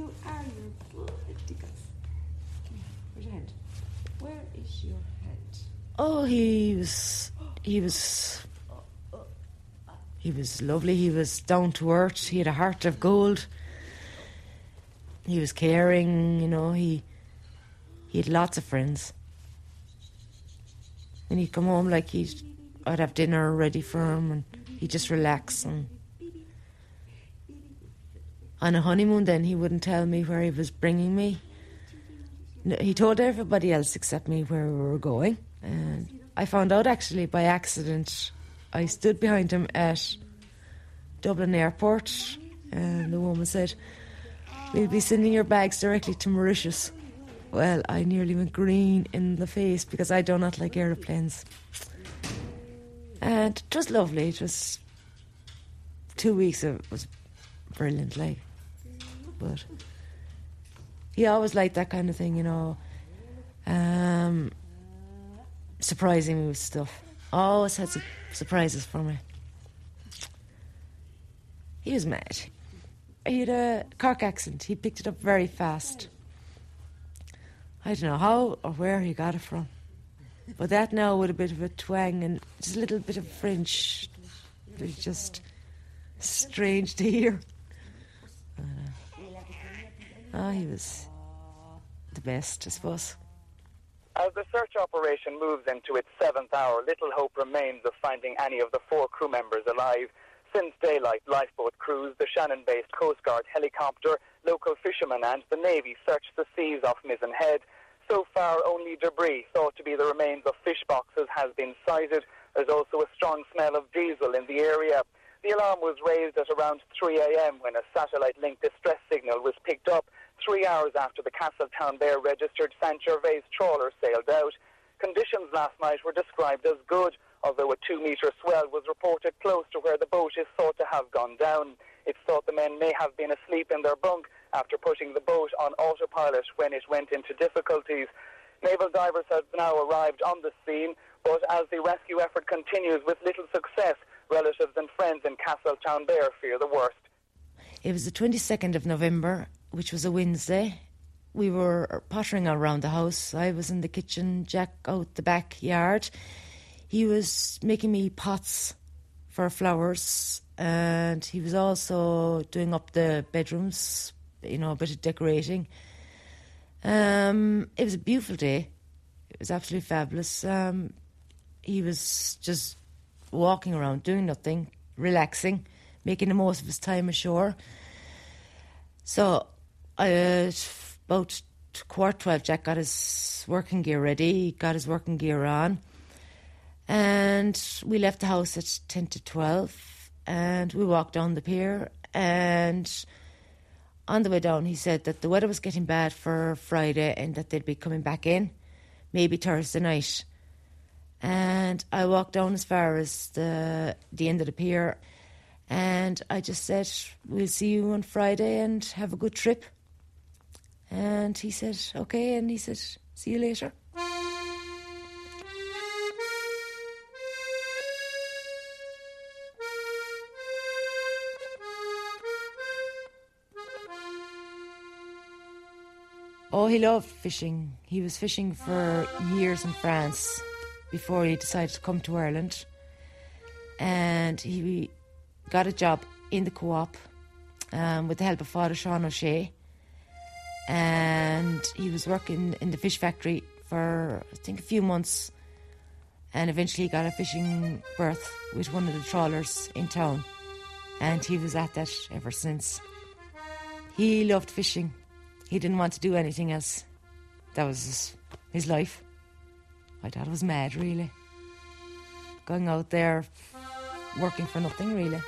How are you? Bloody guys. Where's your hand? Where is your hand? Oh, he was lovely. He was down to earth. He had a heart of gold. He was caring, you know. He had lots of friends. When he'd come home, like I'd have dinner ready for him, and he'd just relax. And on a honeymoon, then he wouldn't tell me where he was bringing me. He told everybody else except me where we were going. And I found out actually by accident. I stood behind him at Dublin Airport, and the woman said, "We'll be sending your bags directly to Mauritius." Well, I nearly went green in the face because I do not like aeroplanes. And it was lovely. It was 2 weeks. It was brilliant, like. But he always liked that kind of thing, you know. Surprising me with stuff. Always had surprises for me. He was mad. He had a Cork accent. He picked it up very fast. I don't know how or where he got it from. But that now with a bit of a twang and just a little bit of French. It was just strange to hear. He was the best, I suppose. As the search operation moves into its 7th hour, little hope remains of finding any of the 4 crew members alive. Since daylight, lifeboat crews, the Shannon-based Coast Guard helicopter, local fishermen and the Navy searched the seas off Mizzen Head. So far, only debris thought to be the remains of fish boxes has been sighted. There's also a strong smell of diesel in the area. The alarm was raised at around 3 a.m. when a satellite-linked distress signal was picked up 3 hours after the Castletownbere registered St. Gervais trawler sailed out. Conditions last night were described as good, although a 2-metre swell was reported close to where the boat is thought to have gone down. It's thought the men may have been asleep in their bunk after putting the boat on autopilot when it went into difficulties. Naval divers have now arrived on the scene, but as the rescue effort continues with little success, relatives and friends in Castletownbere fear the worst. It was the 22nd of November, which was a Wednesday. We were pottering around the house. I was in the kitchen, Jack out the backyard. He was making me pots for flowers, and he was also doing up the bedrooms, you know, a bit of decorating. It was a beautiful day. It was absolutely fabulous. He was just walking around, doing nothing, relaxing, making the most of his time ashore. So, about 12:15, Jack got his working gear ready. He got his working gear on. And we left the house at 10 to 12. And we walked down the pier. And on the way down, he said that the weather was getting bad for Friday and that they'd be coming back in, maybe Thursday night. And I walked down as far as the end of the pier. And I just said, "We'll see you on Friday and have a good trip." And he said, "Okay," and he said, "See you later." Oh, he loved fishing. He was fishing for years in France before he decided to come to Ireland. And he got a job in the co-op with the help of Father Sean O'Shea. And he was working in the fish factory for, I think, a few months. And eventually he got a fishing berth with one of the trawlers in town. And he was at that ever since. He loved fishing. He didn't want to do anything else. That was his life. I thought it was mad, really. Going out there, working for nothing, really.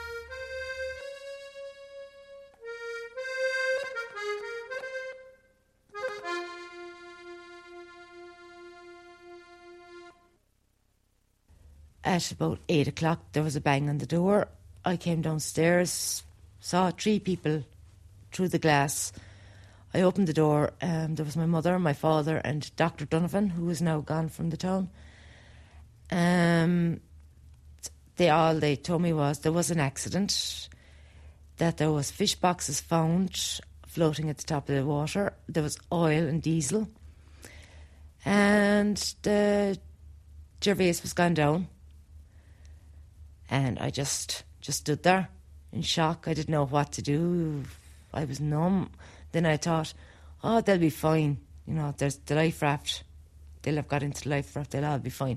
At about 8 o'clock, there was a bang on the door. I came downstairs, saw 3 people through the glass. I opened the door, there was my mother, my father and Dr. Donovan, who is now gone from the town. All they told me was there was an accident, that there was fish boxes found floating at the top of the water. There was oil and diesel. And the Gervais was gone down. And I just stood there in shock. I didn't know what to do. I was numb. Then I thought, oh, they'll be fine. You know, there's the life raft. They'll have got into the life raft. They'll all be fine.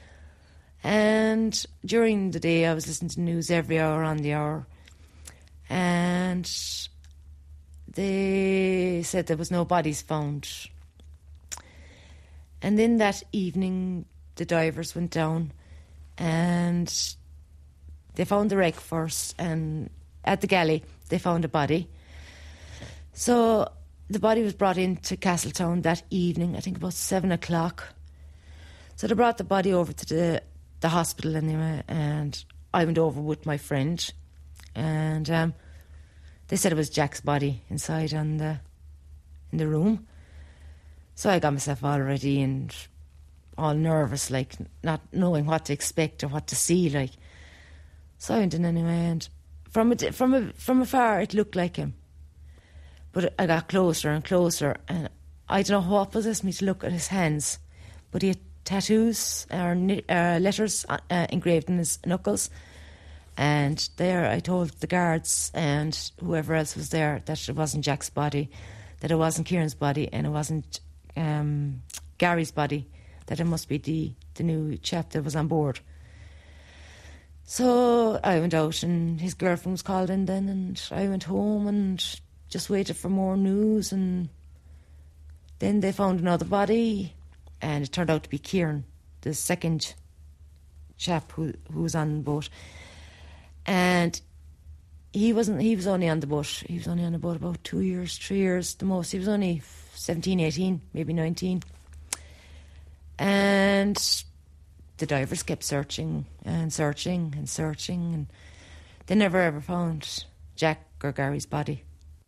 And during the day, I was listening to the news every hour on the hour. And they said there was no bodies found. And then that evening, the divers went down and they found the wreck first. And at the galley, they found a body. So the body was brought into Castletown that evening, I think about 7 o'clock. So they brought the body over to the hospital anyway, and I went over with my friend, and they said it was Jack's body inside in the room. So I got myself all ready and all nervous, like not knowing what to expect or what to see, like. So I went in anyway, and from afar it looked like him. But I got closer and closer, and I don't know what possessed me to look at his hands. But he had tattoos or letters engraved in his knuckles. And there I told the guards and whoever else was there that it wasn't Jack's body, that it wasn't Kieran's body, and it wasn't Gary's body, that it must be the new chap that was on board. So I went out, and his girlfriend was called in then, and I went home and just waited for more news. And then they found another body, and it turned out to be Kieran, the second chap who was on the boat. And he was only on the boat. He was only on the boat about 2 years, 3 years the most. He was only 17, 18, maybe 19. And the divers kept searching and searching and searching, and they never ever found Jack or Gary's body.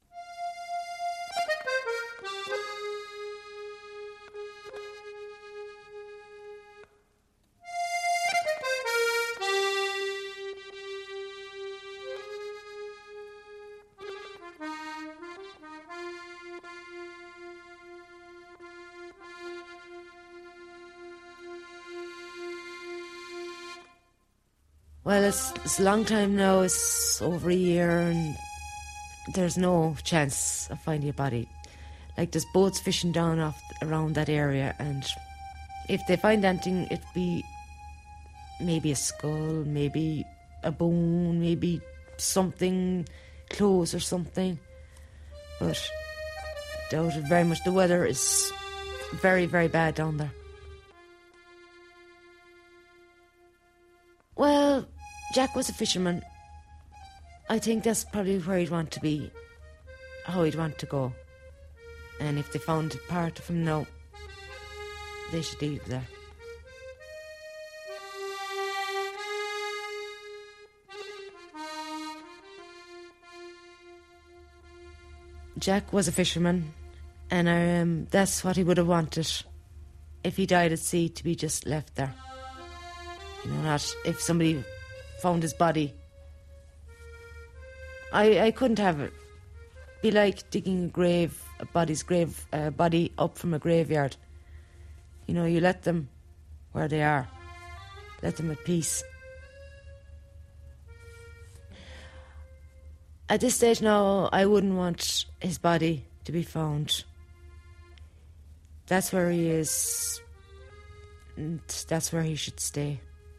Well, it's a long time now. It's over a year, and there's no chance of finding a body. Like, there's boats fishing down around that area, and if they find anything, it'd be maybe a skull, maybe a bone, maybe something, clothes or something. But I doubt it very much. The weather is very, very bad down there. Well, Jack was a fisherman. I think that's probably where he'd want to be, how he'd want to go. And if they found part of him now, they should leave there. Jack was a fisherman, and that's what he would have wanted if he died at sea, to be just left there. You know, not if somebody found his body. I couldn't have it. Be like digging a body up from a graveyard. You know, you let them where they are. Let them at peace. At this stage now, I wouldn't want his body to be found. That's where he is, and that's where he should stay.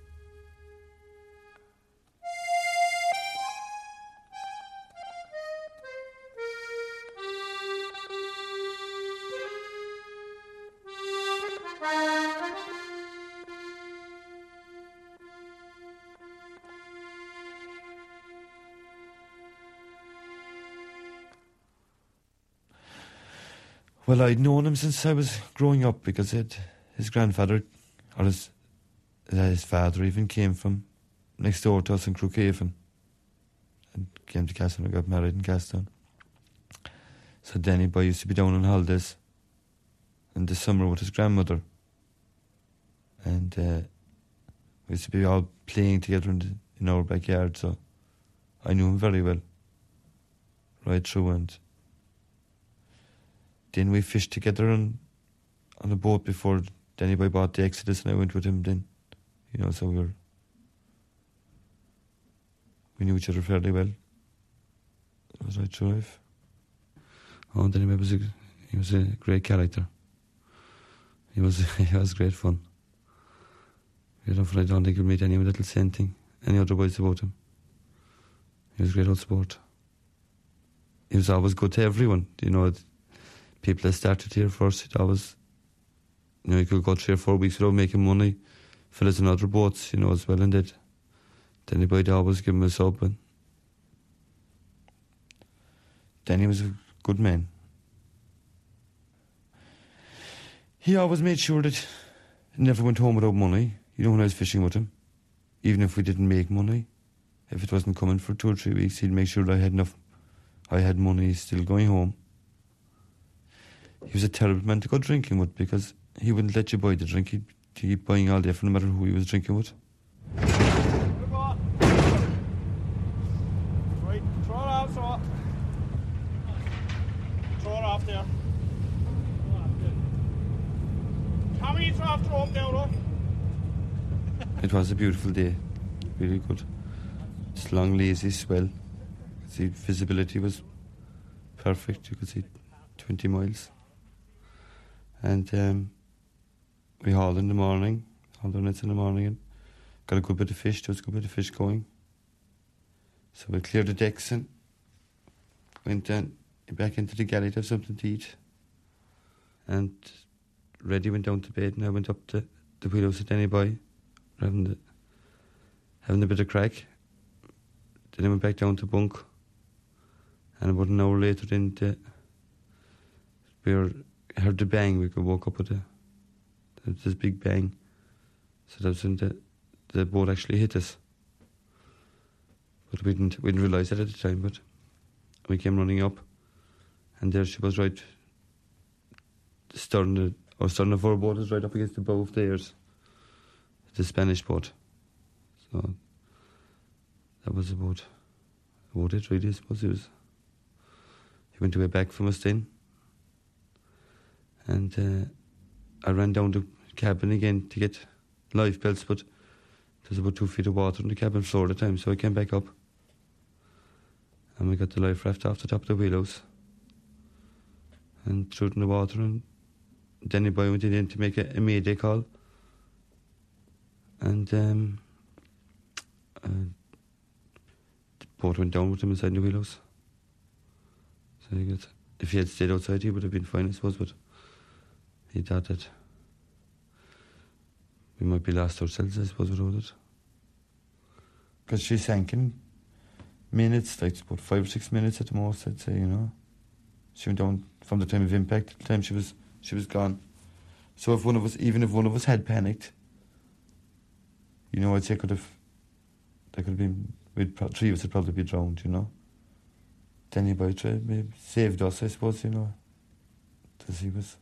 Well, I'd known him since I was growing up, because his grandfather, or his father even, came from next door to us in Crookhaven and came to Castletown and got married in Castletown. So Danny Boy used to be down on holidays in the summer with his grandmother, and we used to be all playing together in our backyard, so I knew him very well right through. And then we fished together on a boat before Danny Boy bought the Exodus, and I went with him then. You know, so we knew each other fairly well. It was right through life. Oh, Danny Boy he was a great character. He was great fun. I don't think you'll meet anyone that'll say anything, any other boys about him. He was a great old sport. He was always good to everyone. You know, people that started here first, he'd always, you know, you could go 3 or 4 weeks without making money, fellas in other boats, you know, as well, and that. Danny Boyd always give him a sub. And Danny was a good man. He always made sure that he never went home without money. You know, when I was fishing with him, even if we didn't make money, if it wasn't coming for 2 or 3 weeks, he'd make sure that I had enough. I had money still going home. He was a terrible man to go drinking with because he wouldn't let you buy the drink. He'd keep buying all day for no matter who he was drinking with. Right, throw it out, throw it off there. Tommy, throw off the rope now, though. It was a beautiful day, really good. It's long, lazy swell. The visibility was perfect. You could see 20 miles. And we hauled in the morning, hauled our nets in the morning, and got a good bit of fish. There was a good bit of fish going. So we cleared the decks and went back into the galley to have something to eat. And Reddy went down to bed, and I went up to the wheelhouse at Danny Boy, having a bit of crack. Then I went back down to bunk. And about an hour later, we heard the bang. We woke up with this big bang. So that was when the boat actually hit us. But we didn't realise that at the time. But we came running up, and there she was, right. The stern of our boat was right up against the bow of theirs, the Spanish boat. So that was about it, really. I suppose he went away back from us then. And I ran down the cabin again to get life belts, but there's about 2 feet of water in the cabin floor at the time, so I came back up. And we got the life raft off the top of the wheelhouse and threw it in the water, and Danny Boy went in to make a mayday call. And the boat went down with him inside the wheelhouse. So if he had stayed outside, he would have been fine, I suppose, but he thought that we might be lost ourselves, I suppose, without it. Because she sank in minutes, like about 5 or 6 minutes at the most, I'd say, you know. She went down from the time of impact to the time she was gone. So even if one of us had panicked, you know, I'd say there could have been, 3 of us would probably be drowned, you know. Danny Boy saved us, I suppose, you know, because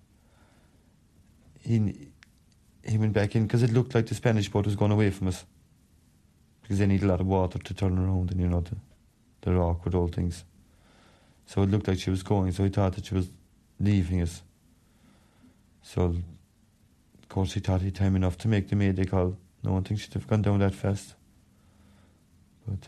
he went back in because it looked like the Spanish boat was going away from us, because they need a lot of water to turn around, and you know, they're awkward old things. So it looked like she was going, so he thought that she was leaving us. So, of course, he thought he'd time enough to make the mayday call. No one thinks she'd have gone down that fast. But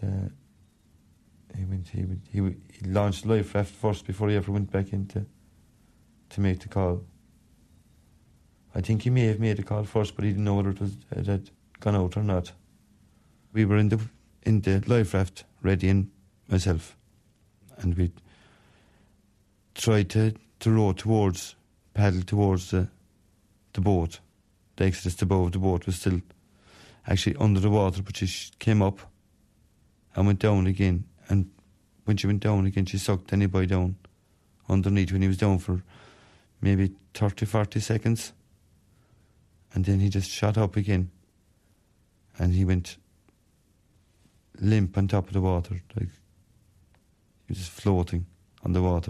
he launched life raft first before he ever went back in to make the call. I think he may have made the call first, but he didn't know whether it had gone out or not. We were in the life raft, Reddy and myself, and we tried to paddle towards the boat. The Exodus, the bow of the boat, was still actually under the water, but she came up and went down again. And when she went down again, she sucked Danny Boy down underneath when he was down for maybe 30, 40 seconds. And then he just shot up again. And he went limp on top of the water, like he was just floating on the water.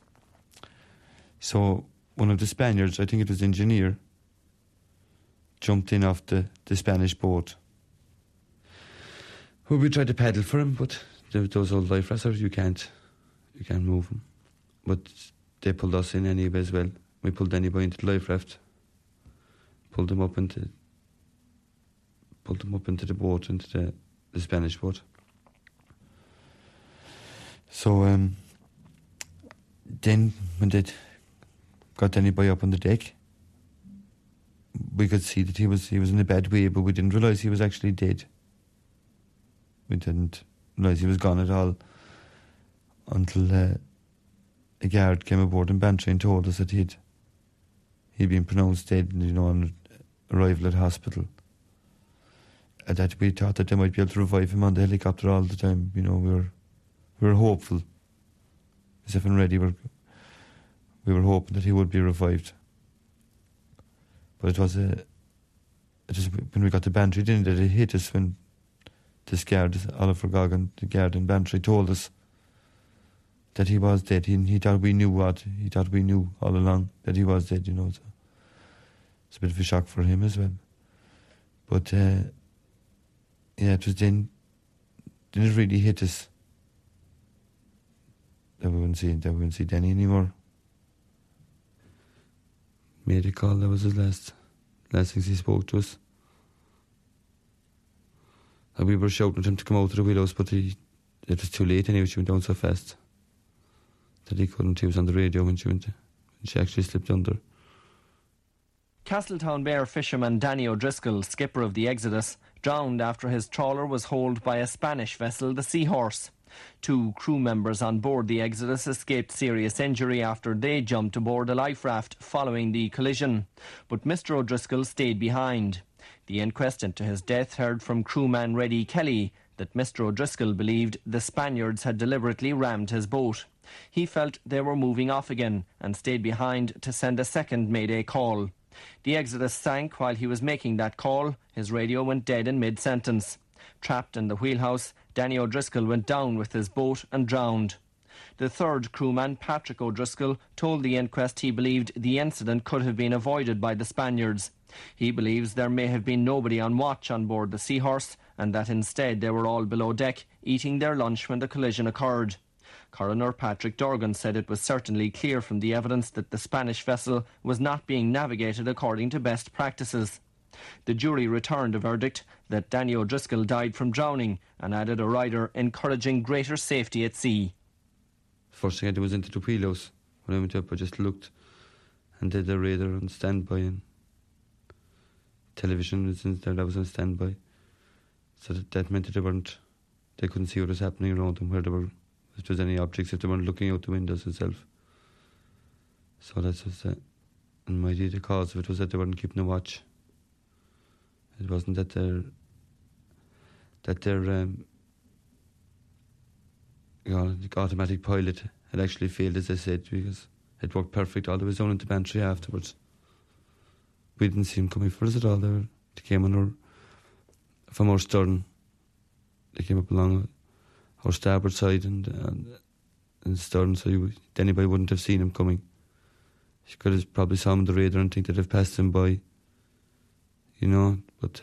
So one of the Spaniards, I think it was the engineer, jumped in off the Spanish boat. Well, we tried to paddle for him, but those old life rafts, you can't move them. But they pulled us in anyway as well. We pulled Danny Boy into the life raft, pulled him up into the boat, into the Spanish boat. So then when they got Danny Boy up on the deck, we could see that he was in a bad way, but we didn't realise he was actually dead. We didn't realise he was gone at all until a guard came aboard in Bantry and told us that he'd been pronounced dead, on arrival at hospital. And that we thought that they might be able to revive him on the helicopter all the time. We were hopeful. Myself and Reddy we were hoping that he would be revived. But it was when we got to Bantry, didn't it? It hit us when this guard, Oliver Goggin, the guard in Bantry, told us that he was dead. He thought we knew he thought we knew all along that he was dead, So it's a bit of a shock for him as well. But it was then it really hit us that we wouldn't see Danny anymore. Made a call, that was his last things he spoke to us. And we were shouting at him to come out of the wheelhouse, but it was too late anyway. She went down so fast that he couldn't. He was on the radio when she actually slipped under. Castletown Bear fisherman Danny O'Driscoll, skipper of the Exodus, drowned after his trawler was holed by a Spanish vessel, the Seahorse. 2 crew members on board the Exodus escaped serious injury after they jumped aboard a life raft following the collision. But Mr O'Driscoll stayed behind. The inquest into his death heard from crewman Reddy Kelly that Mr O'Driscoll believed the Spaniards had deliberately rammed his boat. He felt they were moving off again and stayed behind to send a second mayday call. The Exodus sank while he was making that call. His radio went dead in mid-sentence. Trapped in the wheelhouse, Danny O'Driscoll went down with his boat and drowned. The third crewman, Patrick O'Driscoll, told the inquest he believed the incident could have been avoided by the Spaniards. He believes there may have been nobody on watch on board the Seahorse and that instead they were all below deck eating their lunch when the collision occurred. Coroner Patrick Dorgan said it was certainly clear from the evidence that the Spanish vessel was not being navigated according to best practices. The jury returned a verdict that Danny O'Driscoll died from drowning and added a rider encouraging greater safety at sea. First thing I did was into the wheelhouse. When I went up, I just looked and did the radar on standby, and television was in there, that was on standby. So that meant that they couldn't see what was happening around them, where they were, if there was any objects, if they weren't looking out the windows itself. So that was and my idea, the cause of it was that they weren't keeping a watch. It wasn't that their automatic pilot had actually failed, as I said, because it worked perfect all the way down into Bantry afterwards. We didn't see him coming for us at all. They came from our stern. They came up along our starboard side and stern, so anybody wouldn't have seen him coming. You could have probably saw him on the radar and think that they've passed him by, But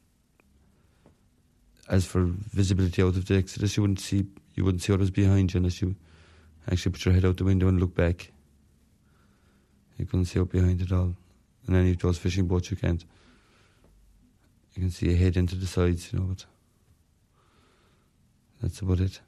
as for visibility out of the Exodus, you wouldn't see what was behind you unless you actually put your head out the window and look back. You couldn't see out behind it all. And any of those fishing boats, you can't. You can see a head into the sides, but that's about it.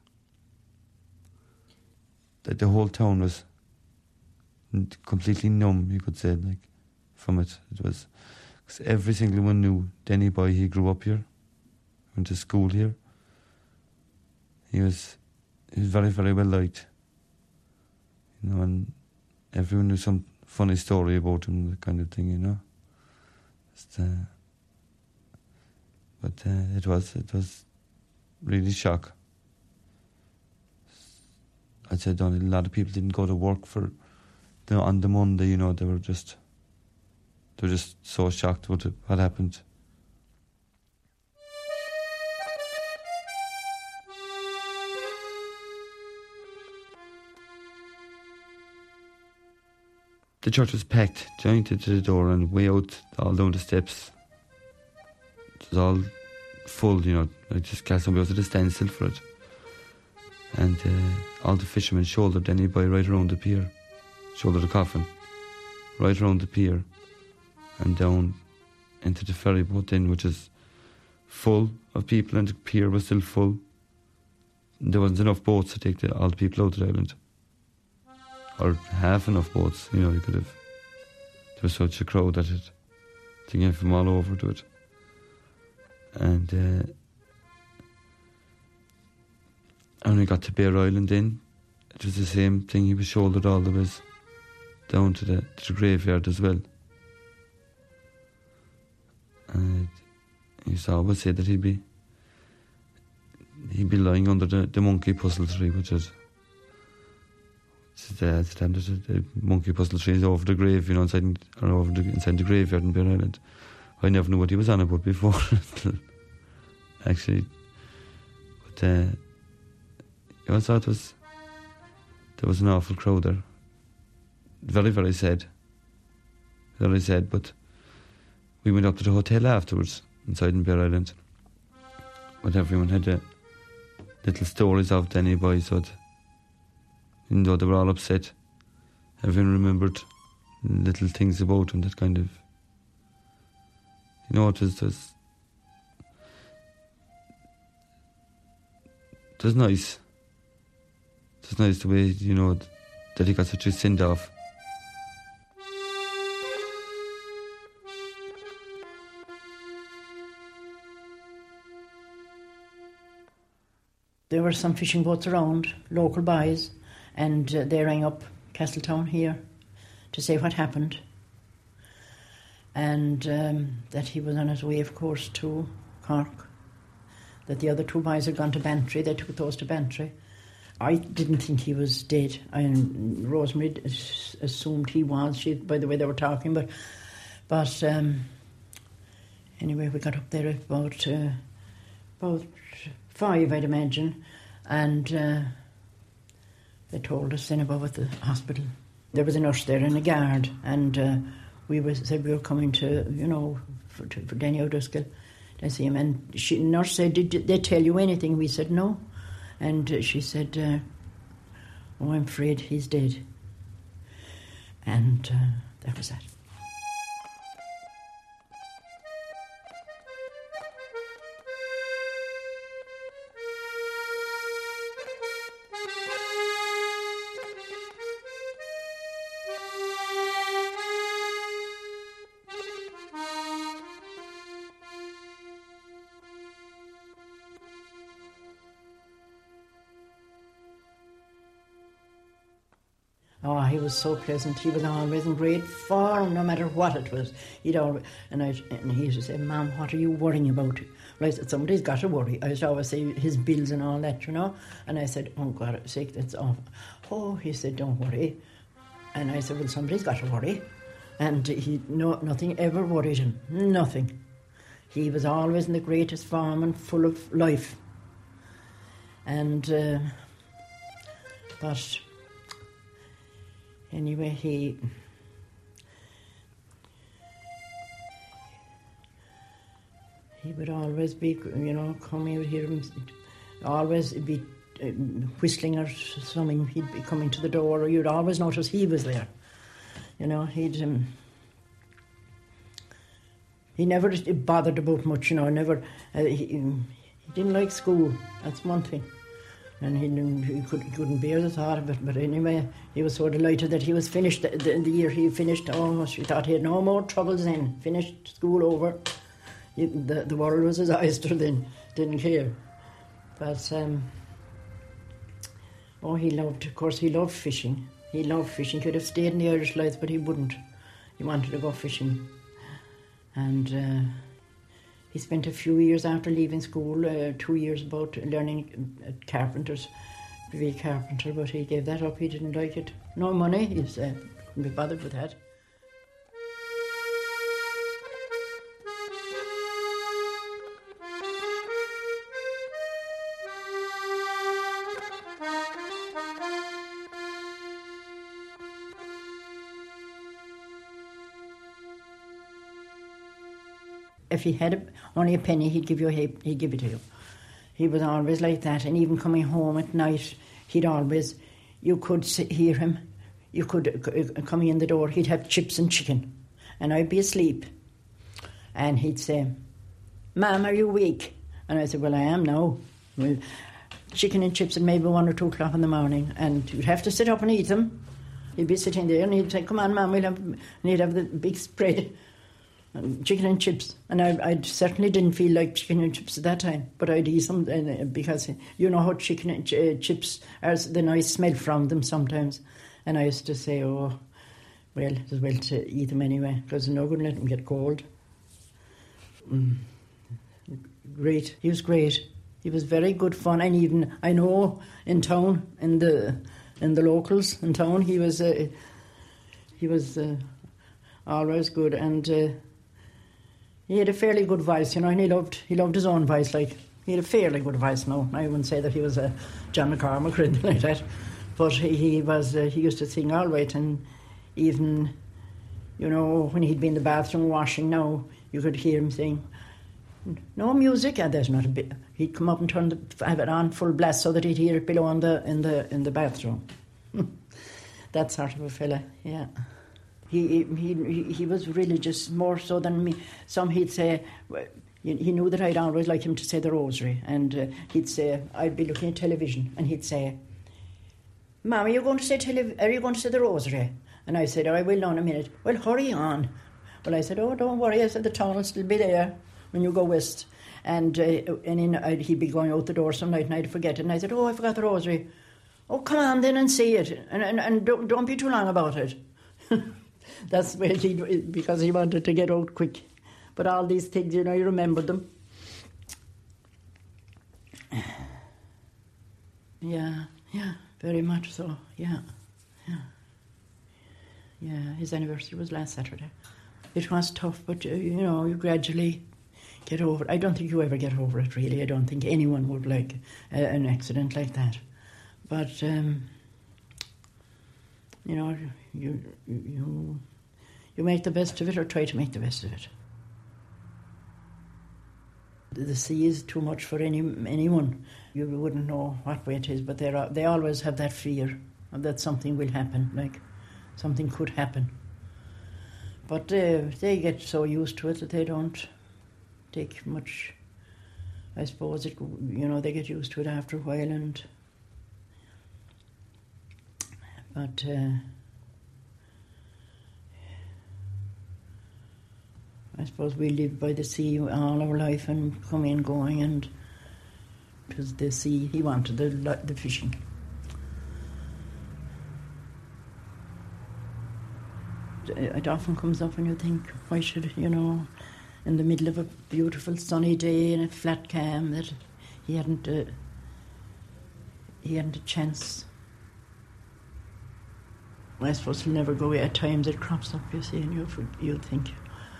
The whole town was completely numb, you could say, from it. It was, because every single one knew Danny Boy. He grew up here, went to school here. He was very, very well liked, and everyone knew some funny story about him, that kind of thing, But it was really shock. I'd say a lot of people didn't go to work on the Monday, they were just so shocked with what happened. The church was packed, jointed to the door and way out all down the steps. It was all full, just Castleton was at a standstill for it. And all the fishermen shouldered Danny Boy right around the pier. shoulder the coffin, right around the pier and down into the ferry boat then, which is full of people, and the pier was still full. There wasn't enough boats to take all the people out of the island. Or half enough boats, you know, you could have. There was such a crowd that they came from all over to it. And when we got to Bear Island then, it was the same thing. He was shouldered all the way down to the graveyard as well. And he used to always say that he'd be lying under the monkey puzzle tree, which is the monkey puzzle tree is over the grave, you know, inside the graveyard in Bear Island. I never knew what he was on about before, actually. But I thought there was an awful crowd there. Very, very sad. Very sad, but we went up to the hotel afterwards, inside in Bear Island. But everyone had little stories of Danny Boy, so even though they were all upset, everyone remembered little things about him that kind of, you know, it was nice. It was nice the way, you know, that he got such a send-off. There were some fishing boats around, local boys, and they rang up Castletown here to say what happened. And that he was on his way, of course, to Cork. That the other two boys had gone to Bantry. They took those to Bantry. I didn't think he was dead. Rosemary assumed he was, by the way they were talking. But anyway, we got up there at about 5, I'd imagine, and they told us then about at the hospital. There was a nurse there and a guard, and we said we were coming to, you know, for Danny O'Driscoll to see him. And nurse said, did they tell you anything? We said no. And she said, oh, I'm afraid he's dead. And that was that. Oh, he was so pleasant. He was always in great form, no matter what it was. He'd always, and he used to say, Mom, what are you worrying about? Well, I said, somebody's got to worry. I used to always say his bills and all that, you know. And I said, oh, God's sake, that's awful. Oh, he said, don't worry. And I said, well, somebody's got to worry. And nothing ever worried him. Nothing. He was always in the greatest form and full of life. And, but anyway, he would always be, you know, coming out here, always be whistling or something. He'd be coming to the door, or you'd always notice he was there. You know, he never bothered about much, you know, never, he didn't like school, that's one thing. And he couldn't bear the thought of it. But anyway, he was so delighted that he was finished. The year he finished, he thought he had no more troubles then. Finished school over. The world was his oyster then. Didn't care. But, he loved, of course, he loved fishing. He loved fishing. He could have stayed in the Irish life, but he wouldn't. He wanted to go fishing. And he spent a few years after leaving school, 2 years about learning carpenters, to be a carpenter, but he gave that up. He didn't like it. No money, he said, couldn't be bothered with that. If he had only a penny, he'd give it to you. He was always like that, and even coming home at night, you could hear him. you could come in the door, he'd have chips and chicken, and I'd be asleep. And he'd say, "Ma'am, are you awake?" And I said, "Well, I am now." Well, chicken and chips at maybe 1 or 2 o'clock in the morning, and you'd have to sit up and eat them. He'd be sitting there, and he'd say, "Come on, ma'am, we'll have," and he'd have the big spread, and chicken and chips. And I certainly didn't feel like chicken and chips at that time, but I'd eat them because you know how chicken and chips are, the nice smell from them sometimes. And I used to say, "Oh, well, it's well to eat them anyway, because I'm not going to let them get cold." Great. He was great. He was very good fun, and even I know in town, in the locals in town, he was always good, and he had a fairly good voice, you know, and he loved his own voice. Like, he had a fairly good voice. No, I wouldn't say that he was a John McCormack or anything like that, but he used to sing all right, and even, you know, when he'd be in the bathroom washing now, you could hear him saying, "No music," and there's not a bit. He'd come up and have it on full blast so that he'd hear it below in the bathroom. That sort of a fella, yeah. He was religious more so than me. Some he'd say, he knew that I'd always like him to say the rosary, and he'd say, I'd be looking at television, and he'd say, "Mom, are you going to say the rosary?" And I said, "Oh, I will now in a minute." "Well, hurry on." Well, I said, "Oh, don't worry." I said, "The town will still be there when you go west." And he'd be going out the door some night and I'd forget it. And I said, "Oh, I forgot the rosary." "Oh, come on then and say it. And don't be too long about it." That's where because he wanted to get out quick. But all these things, you know, you remember them. Yeah, very much so, yeah. Yeah, his anniversary was last Saturday. It was tough, but, you know, you gradually get over it. I don't think you ever get over it, really. I don't think anyone would like an accident like that. But, you know, you make the best of it, or try to make the best of it. The sea is too much for anyone. You wouldn't know what way it is, but they always have that fear that something will happen, like something could happen. But they get so used to it that they don't take much. I suppose they get used to it after a while, but I suppose we lived by the sea all our life and come in going, and it was the sea. He wanted the fishing. It often comes up when you think, why should, in the middle of a beautiful sunny day in a flat cam, that he hadn't a chance. I suppose he'll never go away. At times it crops up, you see, and you think,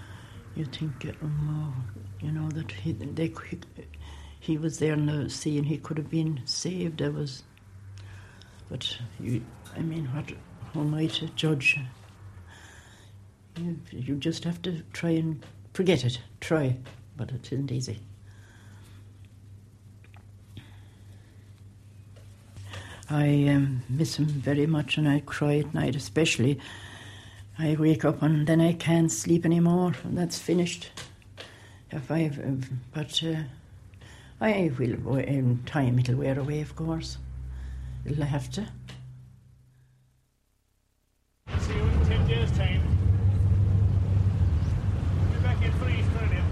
that he was there in the sea and he could have been saved. But who am I to judge? You just have to try and forget it. Try, but it isn't easy. I miss him very much, and I cry at night especially. I wake up and then I can't sleep anymore, and that's finished. But I will, in time it'll wear away, of course. It'll have to. See you in 10 days' time. Be back in for Easter, then.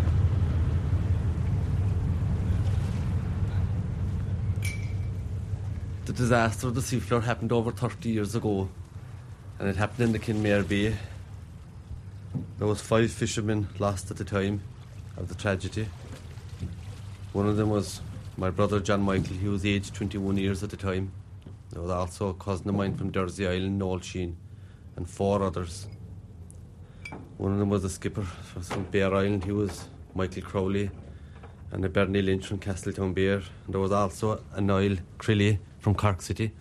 The disaster of the Seafloor happened over 30 years ago, and it happened in the Kinmare Bay. There was 5 fishermen lost at the time of the tragedy. One of them was my brother John Michael. He was aged 21 years at the time. There was also a cousin of mine from Dursey Island, Noel Sheen, and 4 others. One of them was a skipper from Bear Island. He was Michael Crowley, and a Bernie Lynch from Castletown Bear. And there was also a Niall Crilly from Cork City.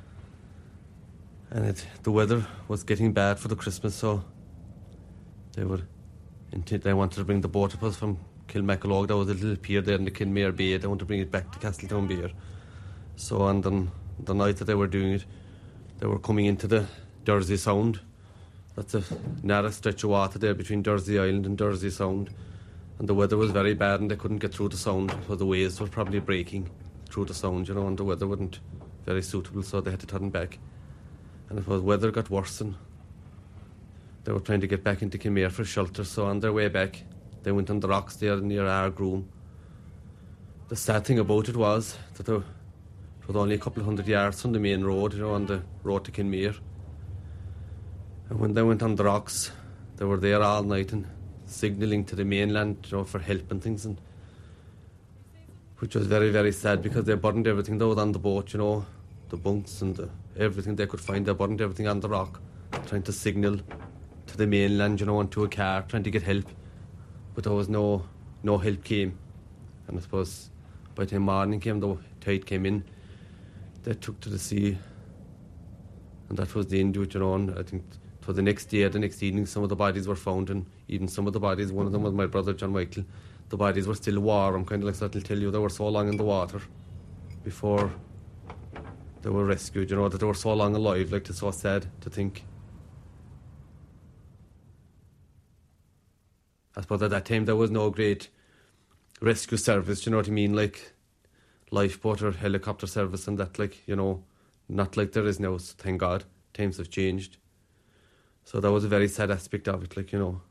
And the weather was getting bad for the Christmas, so they wanted to bring the boat up us from Kilmacalog. There was a little pier there in the Kinmare Bay. They wanted to bring it back to Castletown Bear. So on the night that they were doing it, they were coming into the Dursey Sound. That's a narrow stretch of water there between Dursey Island and Dursey Sound. And the weather was very bad and they couldn't get through the Sound, so the waves were probably breaking through the Sound, you know, and the weather wasn't very suitable, so they had to turn back. And it was weather got worse and they were trying to get back into Kinmare for shelter, so on their way back, they went on the rocks there near Argroom. The sad thing about it was that it was only a couple of 100 yards from the main road, you know, on the road to Kinmare. And when they went on the rocks, they were there all night and signalling to the mainland, you know, for help and things, and which was very, very sad because they burned everything that was on the boat, you know, the bunks and everything they could find. They burned everything on the rock, trying to signal to the mainland, you know, and to a car, trying to get help. But there was no help came. And I suppose by the time morning came, the tide came in, they took to the sea. And that was the end of it, you know, and I think it was the next day, the next evening, some of the bodies were found, and even some of the bodies, one of them was my brother, John Michael, the bodies were still warm, kind of like that'll tell you they were so long in the water before they were rescued, you know, that they were so long alive, like it's so sad to think. I suppose at that time there was no great rescue service, you know what I mean, like lifeboat or helicopter service and that, like, you know, not like there is now, so thank God, times have changed. So that was a very sad aspect of it, like, you know.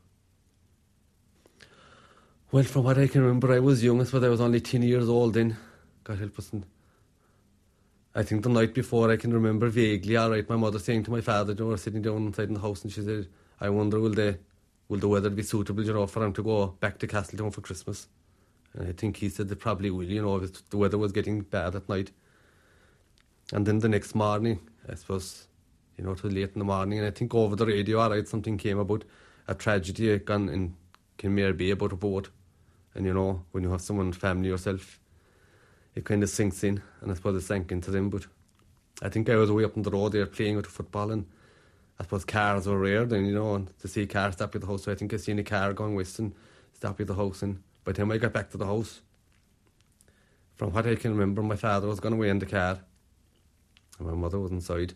Well, from what I can remember, I was young, I suppose I was only 10 years old then, God help us. And I think the night before I can remember vaguely, all right, my mother saying to my father, you know, sitting down inside in the house, and she said, I wonder will the weather be suitable, you know, for him to go back to Castletown for Christmas. And I think he said they probably will, you know, if the weather was getting bad at night. And then the next morning, I suppose, you know, it was late in the morning, and I think over the radio, all right, something came about a tragedy gone in Kinmare Bay about a boat. And, you know, when you have someone, family yourself, it kind of sinks in, and I suppose it sank into them. But I think I was away up on the road there playing with the football, and I suppose cars were rare then, you know, and to see cars stop at the house. So I think I seen a car going west and stop at the house, and by the time I got back to the house, from what I can remember, my father was gone away in the car, and my mother was inside.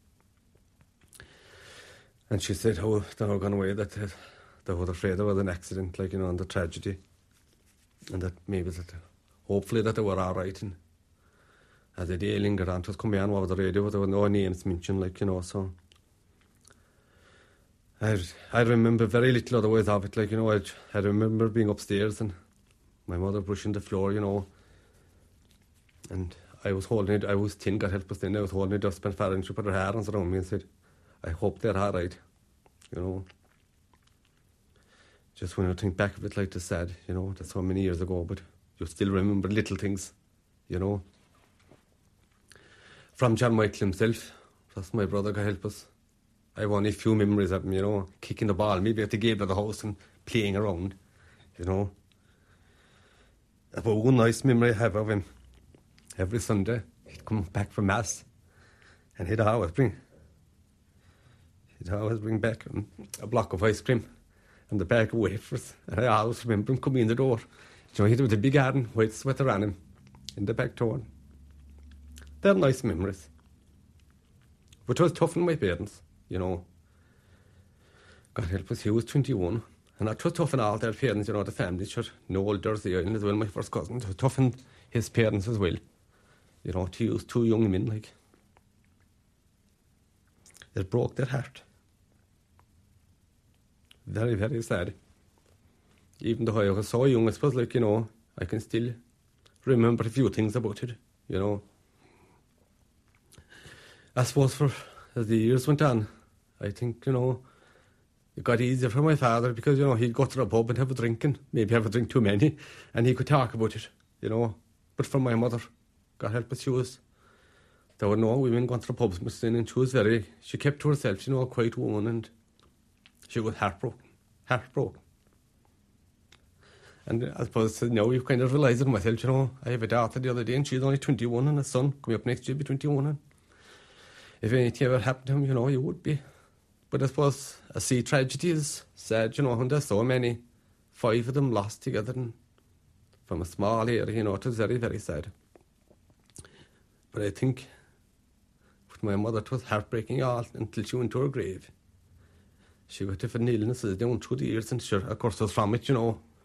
And she said how they were gone away, that they were afraid there was an accident, like, you know, and the tragedy. And that maybe that, hopefully that they were all right. And as the day lingered on, it was coming on over the radio, but there were no names mentioned, like, you know, so. I remember very little otherwise of it, like, you know, I remember being upstairs and my mother brushing the floor, you know, and I was holding it, I was 10, God help us then, I was holding it up, and father, and she put her hands around me and said, I hope they're all right, you know. Just when I think back of it, like, it's sad, you know, that's so many years ago, but you still remember little things, you know. From John Michael himself, that's my brother, God help us. I have only a few memories of him, you know, kicking the ball, maybe at the gate of the house and playing around, you know. But one nice memory I have of him, every Sunday, he'd come back from Mass and he'd always bring back a block of ice cream and the bag of wafers. And I always remember him coming in the door. You know, he'd have a big garden, white sweater on him, in the back door. They're nice memories. But it was tough on my parents, you know. God help us, he was 21. And that was tough on all their parents, you know, the family, sure. No old Dursey Island as well, my first cousin. It was tough on his parents as well. You know, to use two young men, like. It broke their heart. Very, very sad. Even though I was so young, I suppose, like, you know, I can still remember a few things about it, you know. I suppose as the years went on, I think, you know, it got easier for my father because, you know, he'd go to the pub and have a drink and maybe have a drink too many and he could talk about it, you know. But for my mother, God help us, there were no women going to the pubs much then, and she kept to herself, you know, a quiet woman, and she was heartbroken. And I suppose now you've kind of realised it myself, you know. I have a daughter the other day and she's only 21 and a son coming up next year, be 21. And if anything ever happened to him, you know, you would be. But I suppose I see tragedies sad, you know, and there's so many. 5 of them lost together and from a small area, you know, it was very, very sad. But I think with for my mother. It was heartbreaking all until she went to her grave. She got different illnesses down through the years, and sure, of course, was from it,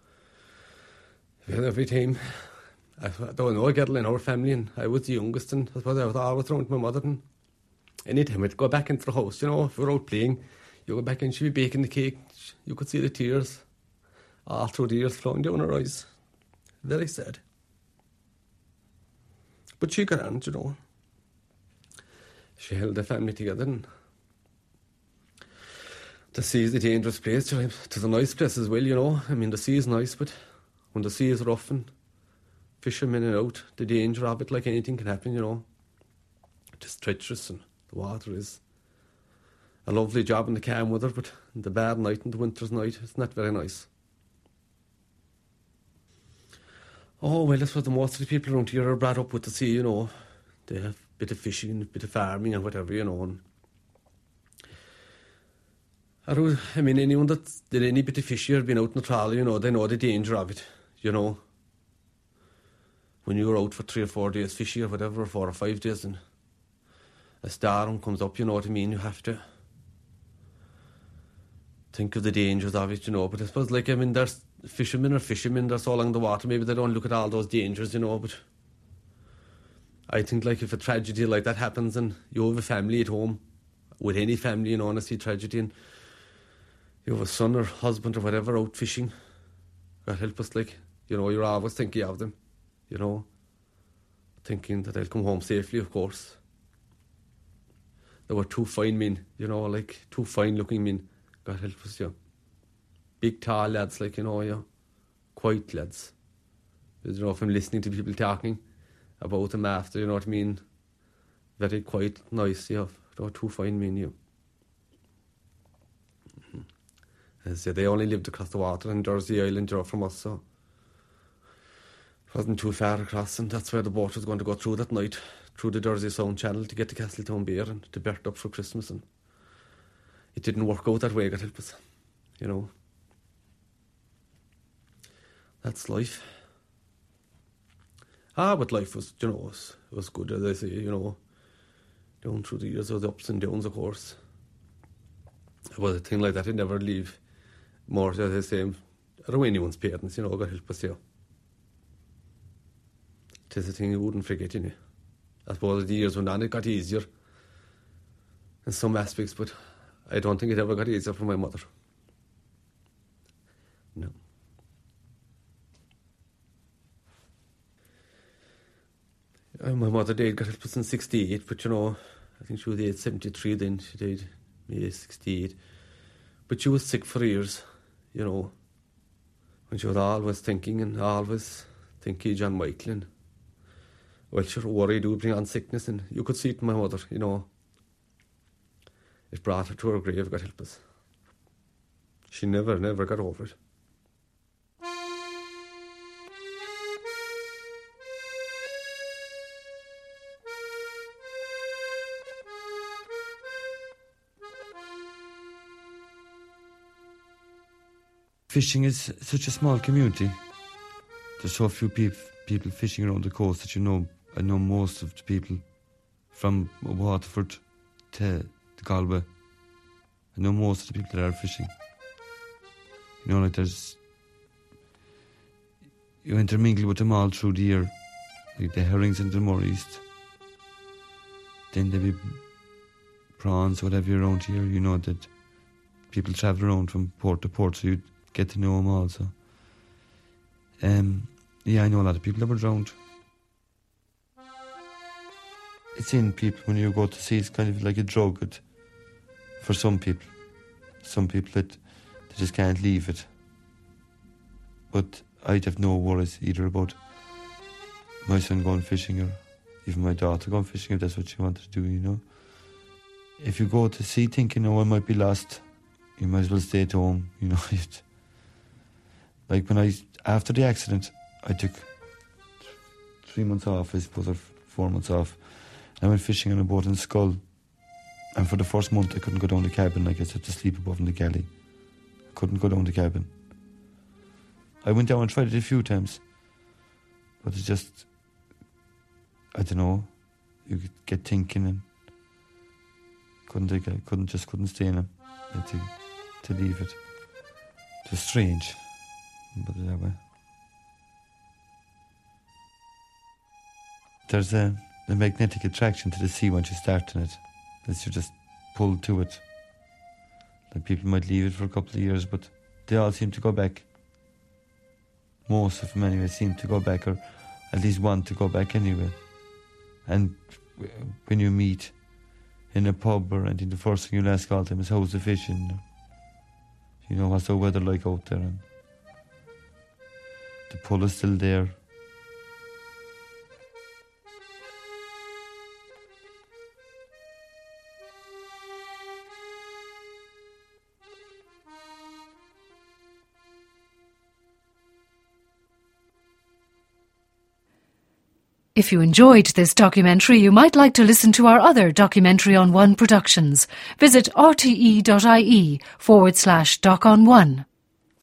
every time. I don't know, I get in our family, and I was the youngest, and I suppose I was always around my mother, and anytime I'd go back into the house, if we were out playing, you go back and she'd be baking the cake, you could see the tears all through the years flowing down her eyes. Very sad. But she got on, She held the family together, and the sea is a dangerous place. It's a nice place as well, I mean, the sea is nice, but when the sea is rough and fishermen are out, the danger of it, like anything can happen, It is treacherous, and the water is a lovely job in the calm weather, but in the bad night and the winter's night, it's not very nice. Oh, well, that's what the most of the people around here are brought up with the sea, They have a bit of fishing, a bit of farming and whatever, and I mean, anyone that did any bit of fishing or been out in the trawl, they know the danger of it, When you're out for 3 or 4 days fishing or whatever, or 4 or 5 days, and a storm comes up, you know what I mean, you have to think of the dangers of it, But I suppose, there's fishermen, they're so along the water, maybe they don't look at all those dangers, but I think, if a tragedy like that happens and you have a family at home, with any family, and I see tragedy, and you have a son or husband or whatever out fishing, God help us, you're always thinking of them, thinking that they'll come home safely, of course. There were 2 fine men, 2 fine-looking men, God help us, Big, tall lads, quiet lads. From listening to people talking about them after, you know what I mean? Very quiet, nice, There were 2 fine men, As I said, they only lived across the water in Jersey Island, from us, so it wasn't too far across, and that's where the boat was going to go through that night, through the Jersey Sound Channel to get to Castletown Beer and to Bert up for Christmas, and it didn't work out that way, God help us, That's life. But life was, it was good, as I say, down through the years, there was ups and downs, of course. But a thing like that, I'd never leave more, as I say, I don't know anyone's parents, God help us, It is a thing you wouldn't forget, I suppose the years went on, it got easier in some aspects, but I don't think it ever got easier for my mother. No. My mother died, God help us, in 68, but I think she was age 73 then, she died age 68. But she was sick for years, when she was always thinking of John Michael, and well, sure, worry do bring on sickness, and you could see it in my mother, It brought her to her grave, God help us. She never got over it. Fishing is such a small community. There's so few people fishing around the coast that I know most of the people from Waterford to Galway. I know most of the people that are fishing. You intermingle with them all through the year. Like the herrings and the murreys. Then there be prawns, whatever around here. That people travel around from port to port, so you get to know them also. I know a lot of people that were drowned. It's in people when you go to sea, it's kind of like a drug for some people. Some people that they just can't leave it. But I'd have no worries either about my son going fishing or even my daughter going fishing if that's what she wanted to do, If you go to sea thinking, I might be lost, you might as well stay at home, Like after the accident, I took 3 months off, I suppose, or 4 months off. I went fishing on a boat in Skull. And for the first month, I couldn't go down the cabin. I had to sleep above in the galley. I couldn't go down the cabin. I went down and tried it a few times. But it's just, I don't know, you get thinking and couldn't stay in him. Had to leave it. It was strange, put it that way. There's a magnetic attraction to the sea once you start in it. That you're just pulled to it. Like people might leave it for a couple of years, but they all seem to go back. Most of them anyway seem to go back, or at least want to go back anyway. And when you meet in a pub or anything, the first thing you'll ask all the time is, how's the fishing? You know, what's the weather like out there? And the pull is still there. If you enjoyed this documentary, you might like to listen to our other Documentary on One productions. Visit rte.ie/Doc on One.